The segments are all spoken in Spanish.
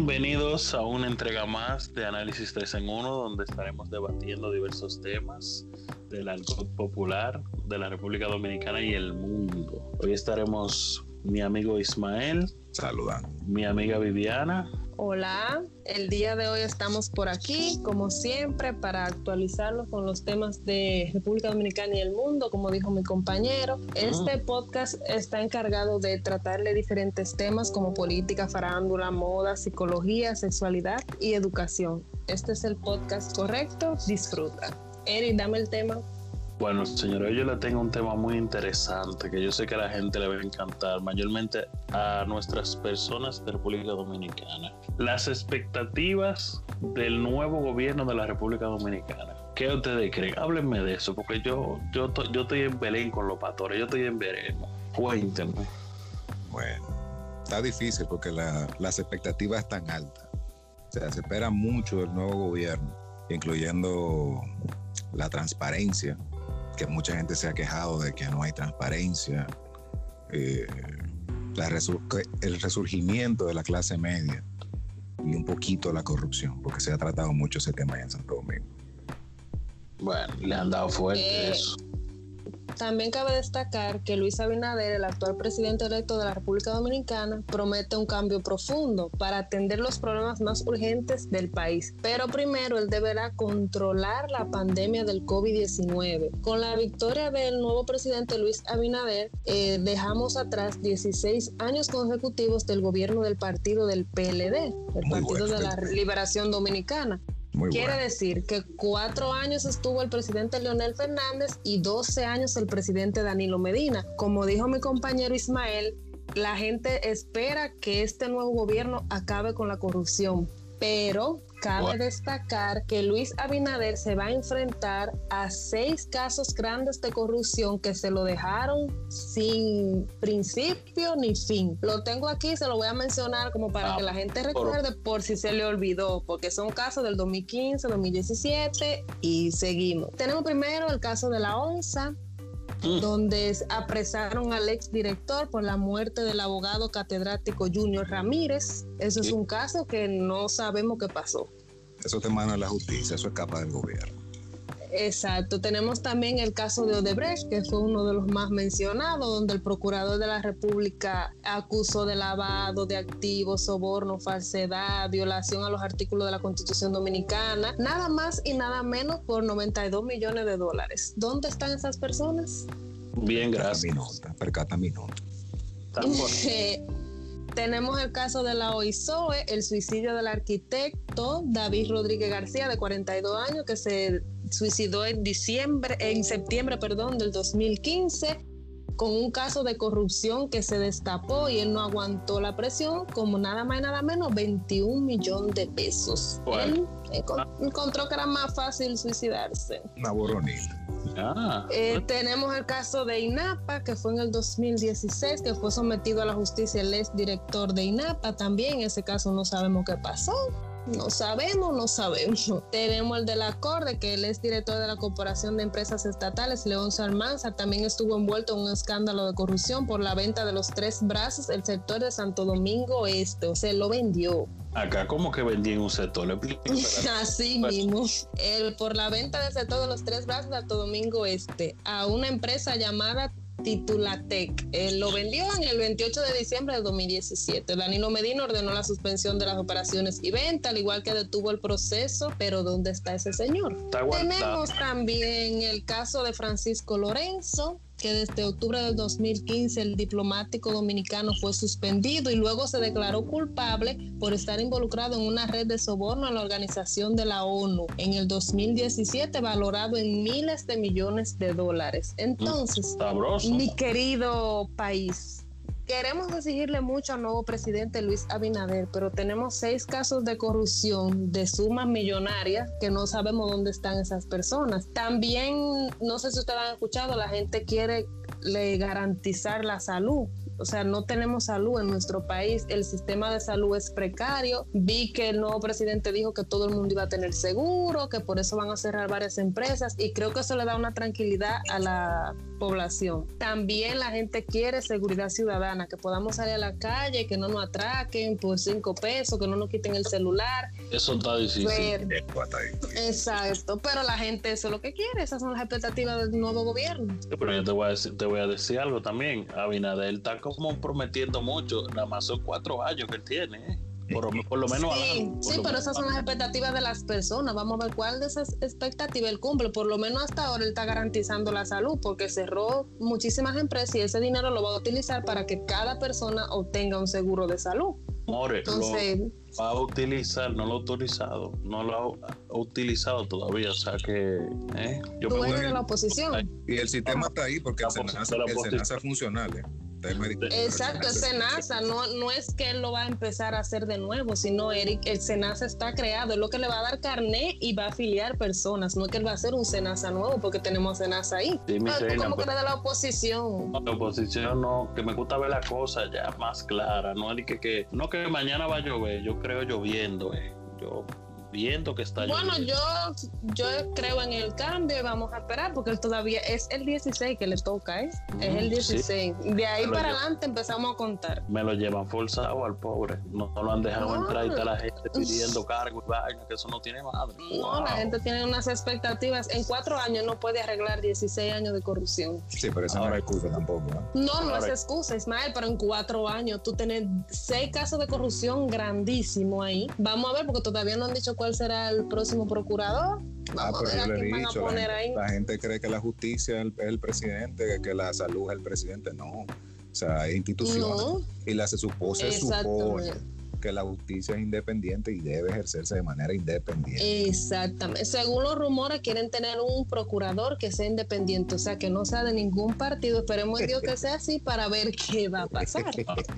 Bienvenidos a una entrega más de Análisis 3 en 1, donde estaremos debatiendo diversos temas del argot popular de la República Dominicana y el mundo. Hoy estaremos mi amigo Ismael, saludando, mi amiga Viviana. Hola, el día de hoy estamos por aquí, como siempre, para actualizarlos con los temas de República Dominicana y el mundo, como dijo mi compañero. Este podcast está encargado de tratarle diferentes temas como política, farándula, moda, psicología, sexualidad y educación. Este es el podcast correcto, disfruta. Eric, dame el tema. Bueno, señora, yo le tengo un tema muy interesante que yo sé que a la gente le va a encantar, mayormente a nuestras personas de República Dominicana. Las expectativas del nuevo gobierno de la República Dominicana. ¿Qué ustedes creen? Háblenme de eso, porque yo estoy en Belén con los pastores, yo estoy en veremos. Cuéntenme. Bueno, está difícil porque las expectativas están altas. O sea, se espera mucho del nuevo gobierno, incluyendo la transparencia, que mucha gente se ha quejado de que no hay transparencia, el resurgimiento de la clase media y un poquito la corrupción, porque se ha tratado mucho ese tema allá en Santo Domingo. Bueno, le han dado fuerte eso. También cabe destacar que Luis Abinader, el actual presidente electo de la República Dominicana, promete un cambio profundo para atender los problemas más urgentes del país. Pero primero él deberá controlar la pandemia del COVID-19. Con la victoria del nuevo presidente Luis Abinader, dejamos atrás 16 años consecutivos del gobierno del partido del PLD, el Partido de la Liberación Dominicana. Quiere decir que 4 años estuvo el presidente Leonel Fernández y 12 años el presidente Danilo Medina. Como dijo mi compañero Ismael, la gente espera que este nuevo gobierno acabe con la corrupción, pero cabe destacar que Luis Abinader se va a enfrentar a 6 casos grandes de corrupción que se lo dejaron sin principio ni fin. Lo tengo aquí, se lo voy a mencionar como para que la gente recuerde por si se le olvidó, porque son casos del 2015, 2017 y seguimos. Tenemos primero el caso de la ONSA, donde apresaron al exdirector por la muerte del abogado catedrático Junior Ramírez. Eso es un caso que no sabemos qué pasó. Eso te manda la justicia, eso escapa del gobierno. Exacto. Tenemos también el caso de Odebrecht, que fue uno de los más mencionados, donde el procurador de la República acusó de lavado de activos, soborno, falsedad, violación a los artículos de la Constitución Dominicana, nada más y nada menos por $92 millones. ¿Dónde están esas personas? Bien, gracias. Percata mi nota. Tenemos el caso de la OISOE, el suicidio del arquitecto David Rodríguez García, de 42 años, que se suicidó en septiembre del 2015, con un caso de corrupción que se destapó y él no aguantó la presión, como nada más y nada menos 21 millones de pesos. Bueno. Él encontró que era más fácil suicidarse. Una boronita. Tenemos el caso de INAPA, que fue en el 2016, que fue sometido a la justicia el exdirector de INAPA. También ese caso no sabemos qué pasó. No sabemos. Tenemos el de la Corte, que él es director de la Corporación de Empresas Estatales, Leoncio Almanza, también estuvo envuelto en un escándalo de corrupción por la venta de los 3 brazos, el sector de Santo Domingo Este, o sea, lo vendió. Acá como que vendí en un sector. Así mismo, por la venta del sector de los 3 brazos de Santo Domingo Este a una empresa llamada Titulatec. Lo vendió en el 28 de diciembre del 2017. Danilo Medina ordenó la suspensión de las operaciones y venta, al igual que detuvo el proceso. Pero ¿dónde está ese señor? Tenemos también el caso de Francisco Lorenzo, que desde octubre del 2015 el diplomático dominicano fue suspendido y luego se declaró culpable por estar involucrado en una red de soborno a la Organización de la ONU en el 2017, valorado en miles de millones de dólares. Entonces, mi querido país, queremos exigirle mucho al nuevo presidente Luis Abinader, pero tenemos 6 casos de corrupción de sumas millonarias que no sabemos dónde están esas personas. También, no sé si ustedes han escuchado, la gente quiere garantizar la salud. O sea, no tenemos salud en nuestro país, el sistema de salud es precario. Vi que el nuevo presidente dijo que todo el mundo iba a tener seguro, que por eso van a cerrar varias empresas, y creo que eso le da una tranquilidad a la población. También la gente quiere seguridad ciudadana, que podamos salir a la calle, que no nos atraquen por 5 pesos, que no nos quiten el celular. Eso está difícil. Exacto, pero la gente eso es lo que quiere, esas son las expectativas del nuevo gobierno. Pero yo te voy a decir algo también. Abinader está como prometiendo mucho, nada más son 4 años que él tiene, ¿eh? Por lo menos. Sí, pero esas son las expectativas de las personas. Vamos a ver cuál de esas expectativas él cumple. Por lo menos hasta ahora él está garantizando la salud, porque cerró muchísimas empresas y ese dinero lo va a utilizar para que cada persona obtenga un seguro de salud. More, entonces, lo va a utilizar, no lo ha autorizado, no lo ha utilizado todavía, o sea que tú eres de la oposición. Y el sistema está ahí porque el SENASA es funcional, Exacto, el SENASA no es que él lo va a empezar a hacer de nuevo, sino Eric, el SENASA está creado, es lo que le va a dar carnet y va a afiliar personas, no es que él va a hacer un SENASA nuevo porque tenemos SENASA ahí. Sí, tú como que eres de la oposición. La oposición no, que me gusta ver la cosa ya más clara, no es que mañana va a llover, yo creo lloviendo, yo viendo que está bueno, yo creo en el cambio y vamos a esperar porque él todavía es el 16 que le toca, es el 16. Sí. De ahí para adelante empezamos a contar. Me lo llevan forzado al pobre, no lo han dejado entrar y está la gente pidiendo cargo y vaina, que eso no tiene madre. No, la gente tiene unas expectativas. En 4 años no puede arreglar 16 años de corrupción. Sí, pero eso no es excusa tampoco, ¿no? No es excusa, Ismael, pero en 4 años tú tenés 6 casos de corrupción grandísimos ahí. Vamos a ver porque todavía no han dicho cuál será el próximo procurador. Vamos pero yo le he dicho, la gente cree que la justicia es el presidente, que la salud es el presidente. No, o sea, hay instituciones y se supone que la justicia es independiente y debe ejercerse de manera independiente. Exactamente. Según los rumores, quieren tener un procurador que sea independiente, o sea, que no sea de ningún partido. Esperemos en Dios que sea así para ver qué va a pasar.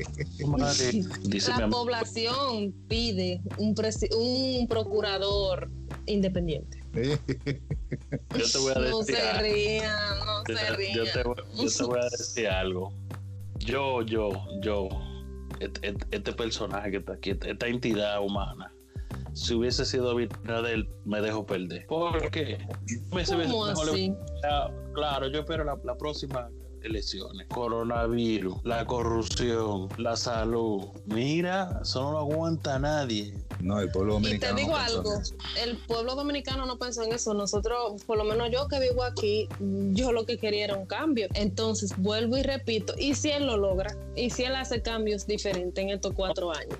La población pide un procurador independiente. Yo te voy a decir no se rían. Yo te voy a decir algo. Yo este personaje que está aquí, esta entidad humana, si hubiese sido Abinader, me dejo perder. ¿Por qué? ¿Cómo así? Claro, yo espero la próxima elecciones, coronavirus, la corrupción, la salud. Mira, eso no lo aguanta nadie. No, el pueblo dominicano. Y te digo algo, el pueblo dominicano no pensó en eso. Nosotros, por lo menos yo que vivo aquí, yo lo que quería era un cambio. Entonces, vuelvo y repito, ¿y si él lo logra? ¿Y si él hace cambios diferentes en estos 4 años?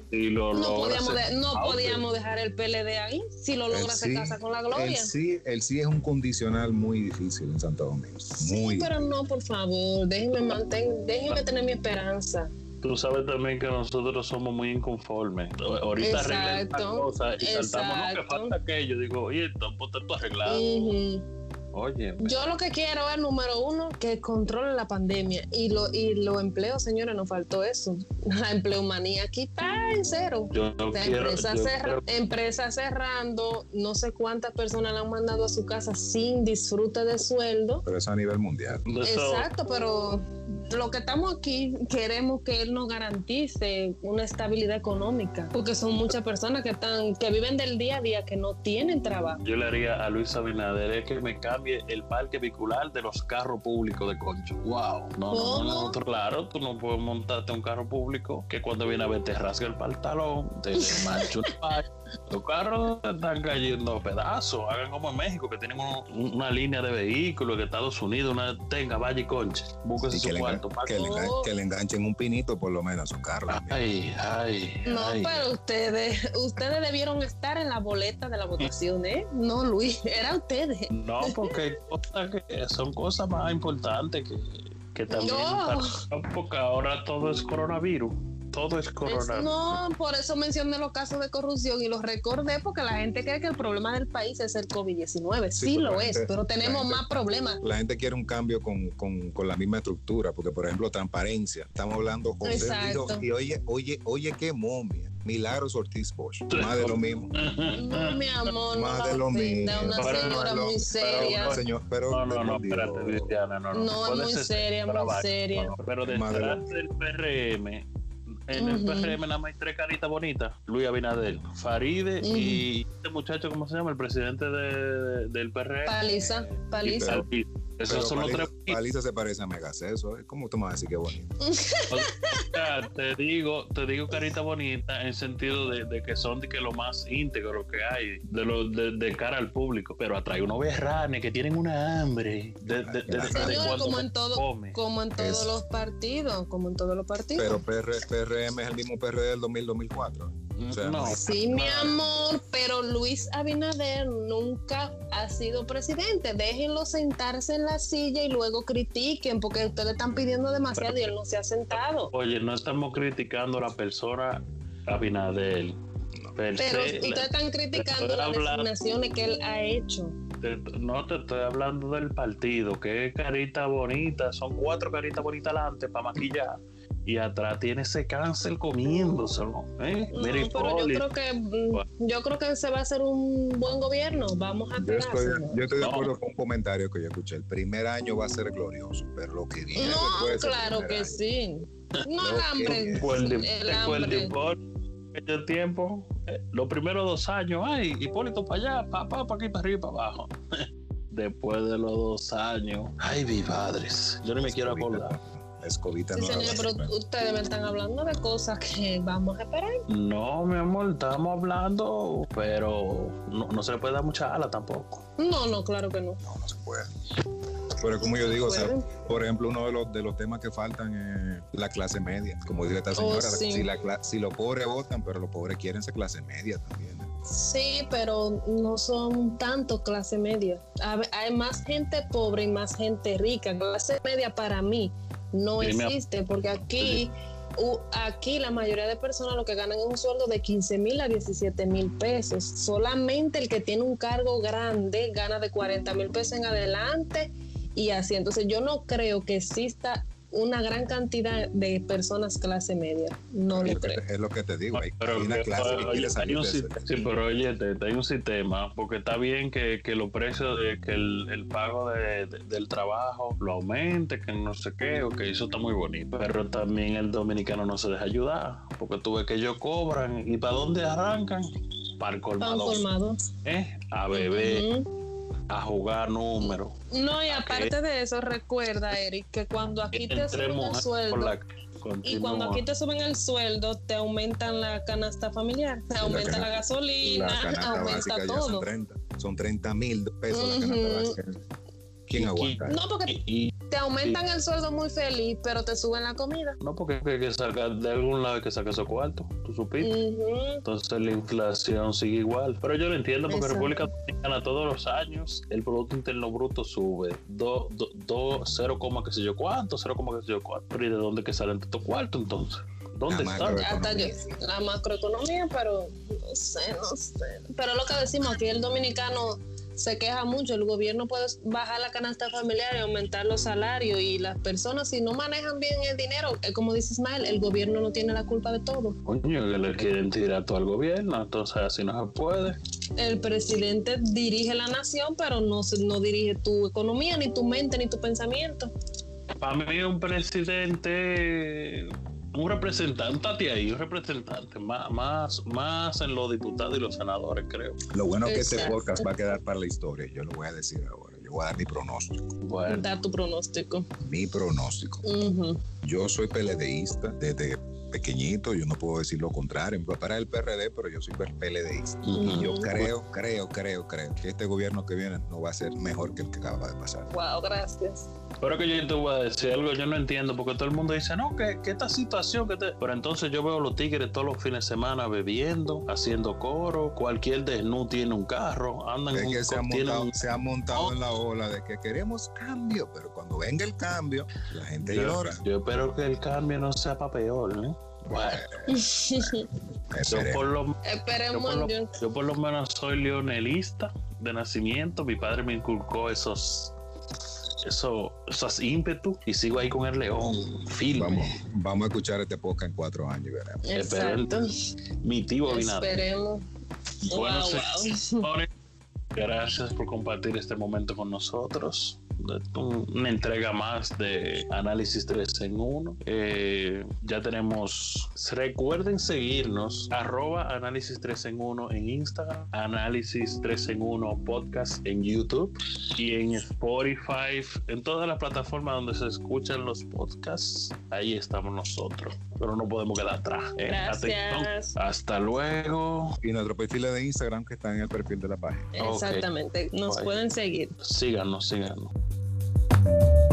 No podíamos dejar el PLD ahí. Si lo logra, se casa con la gloria. El sí es un condicional muy difícil en Santo Domingo. Sí, pero no, por favor, déjenme tener mi esperanza. Tú sabes también que nosotros somos muy inconformes. Ahorita arreglan esta cosa y saltamos, no, que falta aquello. Digo, oye, ponte tú arreglado. Oye. Yo lo que quiero es, número 1, que controle la pandemia. Y los empleos, señores, nos faltó eso. La empleomanía aquí está en cero. Empresas cerrando, no sé cuántas personas la han mandado a su casa sin disfrute de sueldo. Pero eso a nivel mundial. Exacto, pero lo que estamos aquí queremos que él nos garantice una estabilidad económica, porque son muchas personas que viven del día a día, que no tienen trabajo. Yo le haría a Luis Abinader es que me cambie el parque vehicular de los carros públicos de Concho. Wow. No, claro, tú no puedes montarte un carro público que cuando viene a ver te rasga el pantalón, te mancha el paño. Los carros están cayendo a pedazos. Hagan como en México, que tienen una línea de vehículos, que Estados Unidos vaya y Conche, búsquese su cuarto. Que le enganchen un pinito por lo menos a su carro. Pero ustedes debieron estar en la boleta de la votación, No, Luis, era ustedes. No, porque son cosas más importantes que también porque ahora todo es coronavirus. Todo es coronavirus. No, por eso mencioné los casos de corrupción y los recordé, porque la gente cree que el problema del país es el COVID-19. Sí lo es, pero tenemos más problemas. La gente quiere un cambio con la misma estructura, porque, por ejemplo, transparencia. Estamos hablando, José dijo, y oye, qué momia. Milagros Ortiz Bosch. Más de lo mismo. No, mi amor, más de lo mismo. Una señora muy seria. No, espérate, Cristiana, no, es muy seria, muy seria. Pero detrás del PRM, en el PRM nada más hay 3 caritas bonitas: Luis Abinader, Faride y este muchacho, ¿cómo se llama? El presidente del PRM. Paliza. Esos son los tres. Paliza se parece a Megaceso. ¿Cómo tú me vas a decir que es bonito? O sea, te digo carita bonita en sentido de que son de que lo más íntegro que hay de cara al público, pero atrae unos berranes que tienen una hambre Señor, como en todos los partidos, Pero PRM es el mismo PRD del 2004. O sea, no. Sí, mi amor, pero Luis Abinader nunca ha sido presidente. Déjenlo sentarse en la silla y luego critiquen, porque ustedes están pidiendo demasiado y él no se ha sentado. Oye, no estamos criticando a la persona Abinader. Pero ustedes están criticando las designaciones que él ha hecho. No te estoy hablando del partido, que es carita bonita, son 4 caritas bonitas adelante para maquillar. Y atrás tiene ese cáncer comiéndoselo. No, pero yo creo que se va a hacer un buen gobierno. Vamos a esperar. Yo estoy de acuerdo con un comentario que yo escuché. El primer año va a ser glorioso, pero lo que viene después. Claro que sí. No el hambre. El tiempo, los primeros 2 años, ay, Hipólito para allá, para aquí, para arriba y para abajo. Después de los 2 años, ay, mi padres, yo no me quiero acordar. Escobita sí, señor, pero ustedes me están hablando de cosas que vamos a esperar. No, mi amor, estamos hablando, pero no se le puede dar mucha ala tampoco. No, claro que no. No se puede. Pero como yo digo, o sea, por ejemplo, uno de los temas que faltan es la clase media. Como dice esta señora, sí. si los pobres votan, pero los pobres quieren ser clase media también. Sí, pero no son tanto clase media. Hay más gente pobre y más gente rica. Clase media para mí no existe, porque aquí la mayoría de personas lo que ganan es un sueldo de 15,000 a 17,000 pesos. Solamente el que tiene un cargo grande gana de 40,000 pesos en adelante y así. Entonces yo no creo que exista una gran cantidad de personas clase media. No lo creo. Es lo que te digo. Hay una clase que quiere salir de eso. Sí, pero oye, hay un sistema, porque está bien que los precios, que el pago del trabajo lo aumente, que no sé qué, o que eso está muy bonito. Pero también el dominicano no se deja ayudar, porque tú ves que ellos cobran, ¿y para dónde arrancan? Para el colmado. A beber. A jugar números. No, y aparte de eso, recuerda, Eric, que cuando aquí te suben el sueldo y cuando aquí te suben el sueldo, te aumentan la canasta familiar, te aumenta la gasolina, aumenta todo. Son 30,000 pesos la canasta básica. ¿Quién aguanta? No, porque te aumentan el sueldo muy feliz, pero te suben la comida. No, porque hay que sacar de algún lado, hay que sacar esos cuartos, tú supiste. Entonces la inflación sigue igual. Pero yo lo entiendo, porque República Dominicana todos los años el Producto Interno Bruto sube 0, qué sé yo cuánto. Pero ¿y de dónde que salen estos cuartos entonces? ¿Dónde están? Hasta la macroeconomía, pero no sé. Pero lo que decimos aquí, el dominicano se queja mucho. El gobierno puede bajar la canasta familiar y aumentar los salarios, y las personas, si no manejan bien el dinero, como dice Ismael, el gobierno no tiene la culpa de todo. Coño, que le quieren tirar todo al gobierno, entonces así no se puede. El presidente dirige la nación, pero no dirige tu economía, ni tu mente, ni tu pensamiento. Para mí un presidente, un representante ahí, un representante más en los diputados y los senadores, creo. Lo bueno es que este podcast va a quedar para la historia. Yo lo voy a decir ahora. Yo voy a dar mi pronóstico. Bueno. Da tu pronóstico. Mi pronóstico. Yo soy PLDista desde pequeñito. Yo no puedo decir lo contrario. Mi papá era del PRD, pero yo soy PLDista. Y yo creo que este gobierno que viene no va a ser mejor que el que acaba de pasar. Wow, gracias. Pero que yo te voy a decir algo, yo no entiendo, porque todo el mundo dice, no, que esta situación, pero entonces yo veo los tigres todos los fines de semana bebiendo, haciendo coro, cualquier desnudo tiene un carro, andan es que se ha montado en la ola de que queremos cambio, pero cuando venga el cambio, la gente llora. Yo espero que el cambio no sea para peor, ¿eh? Bueno. Yo por lo menos soy leonelista de nacimiento. Mi padre me inculcó esos ímpetus y sigo ahí con el león firme. Vamos a escuchar este podcast en 4 años y veremos. Exacto. Mi tío Abinader. Esperemos. Bueno, señores, gracias por compartir este momento con nosotros. una entrega más de Análisis 3 en 1. Ya tenemos, recuerden seguirnos, @Análisis 3 en 1 en Instagram, Análisis 3 en 1 podcast en YouTube y en Spotify, en todas las plataformas donde se escuchan los podcasts. Ahí estamos nosotros, pero no podemos quedar atrás. Gracias. Hasta luego. Y nuestro perfil de Instagram que está en el perfil de la página. Exactamente. Nos pueden seguir. Síganos.